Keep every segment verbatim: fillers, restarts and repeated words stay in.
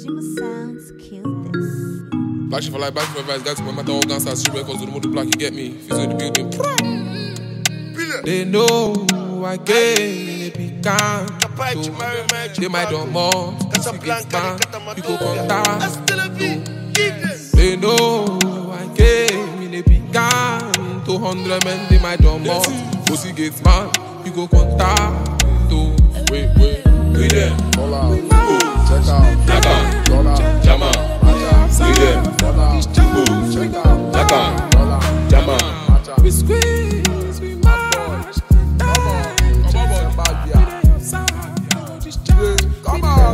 Shima Sounds, kill this. Black shit for life, black shit for advice, guys, no matter all guns, I stream records, the more the black you get me. Fizz in the building. They know I came in a big can. They might don't more. Pussy gets banned. You go contact. They know I came in a big can. two hundred men, they might don't more. Pussy gets banned. You go contact. Wait, wait, wait there. Call out. Check out. Naka. Jama. See them. Check out. Naka. Jama. We squeeze, we march. Come on.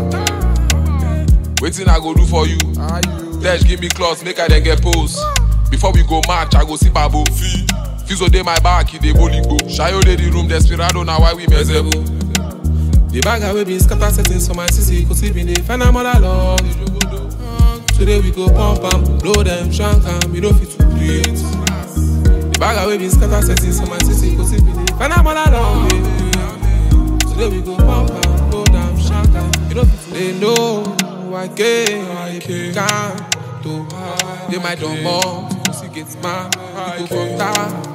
Waiting I go do for you. Are you? Dash give me clothes, make I then get pose. Before we go match, I go see Babu. Fizo dey my back, he dey boligo. Shayo dey the room, desperado, now why we miserable. The bag away been scatter settings for my C C, cause he been the final mother lord. Today we go pump and blow them, shank and we don't fit to breathe. The bag away been scatter settings for my C C, cause he been the final mother lord. Today we go pump and blow them, shank and we don't fit to. They know I came, I can't do. They might don't more, cause he gets mad, we go contact.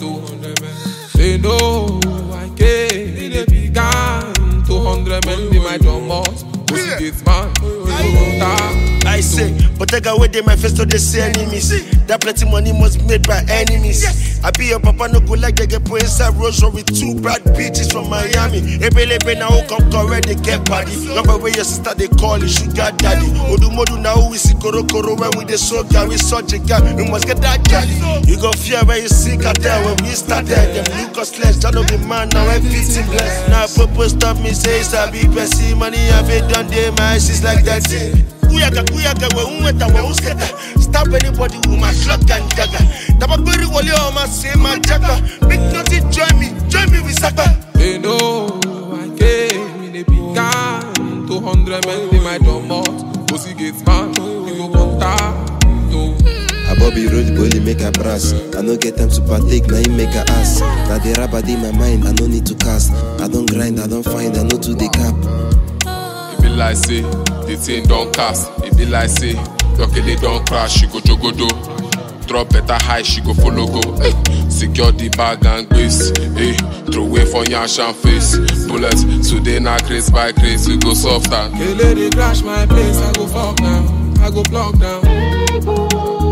They know I came in a big gang. two hundred men, they might don't more. Pussy gets man, we go contact. I say, but take away they my face to they say enemies. That plenty money must be made by enemies. I be your papa no go like they get put inside Rosary with two bad bitches from Miami. Ebelebe now who come correct they get party. Number where your sister they call it sugar daddy. Odu modu now we see koro koro when we the so guy we such a guy. We must get that daddy. You go fear when you see cartel when we started. Them Lucas less, that don't be man now everything blessed. Now purpose stop me say sabi pesi money have it done day my eyes like that. Kuyaga kuyaga we unweta we usketa. Stop anybody with my shot and dagger. Tabakuri wali o ma say my jagger. Big naughty join me, join me with Saka. They know I came in a big gang. two hundred men, they might don't more. Pussy gets man, we go contact. A Bobby road bully make a brass. I no get time to partake, now you make a ass. Now the rubber in my mind, I no need to cast. I don't grind, I don't find, I no to the cap. It be like say, the thing don't cast. It be like say, your kid don't crash, she go jogodo. Drop better high, she go follow go. Eh. Secure the bag and grace. Eh. Throw away for yash and face. Bullets, so they not grace by grace, we go softer. Hey lady, crash my place, I go fuck now. I go block down.